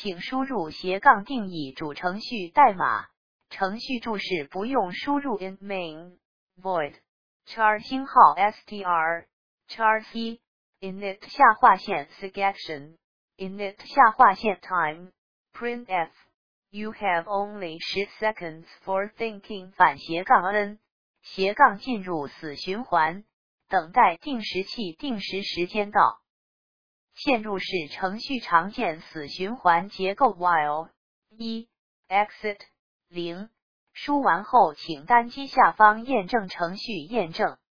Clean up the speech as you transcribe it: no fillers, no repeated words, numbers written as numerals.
请输入斜杠定义主程序代码。程序注释不用输入 in main void char 星号 str char 1 init 下划线 section init 下划线 time printf you have only 10 seconds for thinking 反斜杠 n 斜杠进入死循环，等待定时器定时时间到。嵌入式程序常见死循环结构 while 1 exit 0输完后请单击下方验证程序验证。